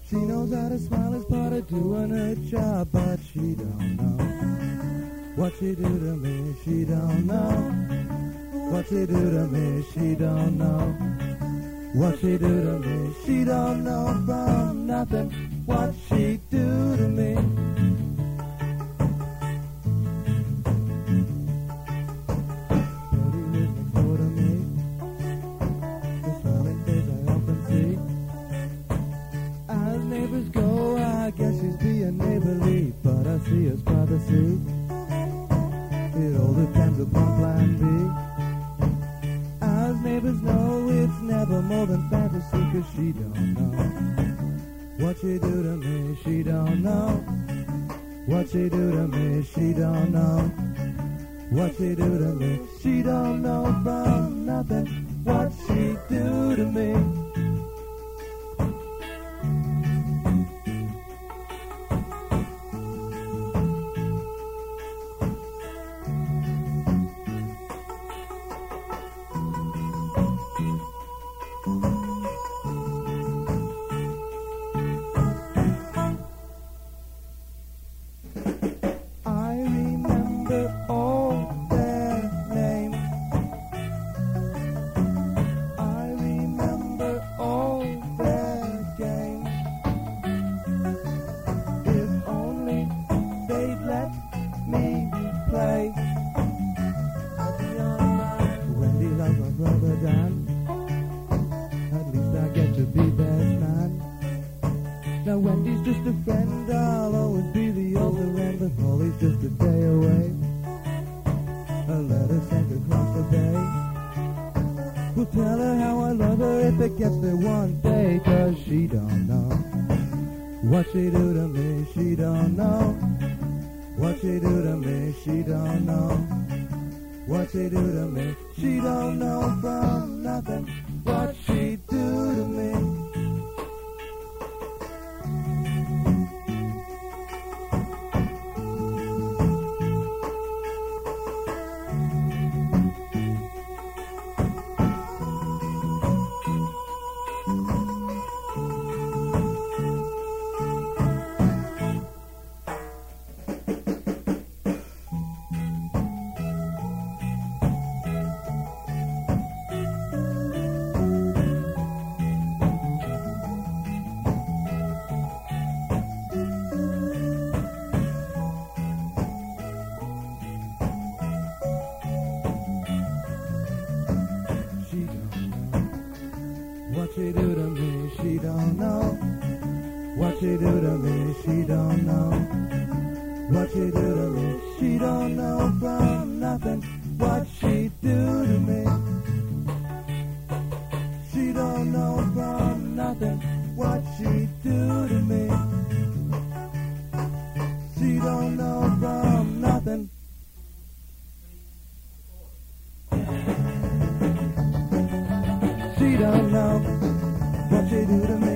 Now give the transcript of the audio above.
She knows how to smile as part of doing her job, but she don't know what she do to me. She don't know what she do to me. She don't know what she do to me. She don't know from nothing what she do to me. See us by the sea. It all depends upon plan B. As neighbors know, it's never more than fantasy, 'cause she don't know what she do to me. She don't know what she do to me. She don't know what she do to me. She don't know from nothing what she do to me. Now Wendy's just a friend, I'll always be the older end, but Holly's just a day away. A letter sent across the bay. We'll tell her how I love her if it gets there one day, 'cause she don't know what she do to me. She don't know what she do to me. She don't know what she do to me. She don't know from nothing what she do to me. What she do to me, she don't know. What she do to me, she don't know. What she do to me, she don't know from nothing. What she do to me, she don't know from nothing. What she do to me, she don't know from nothing. She don't know what she do to me.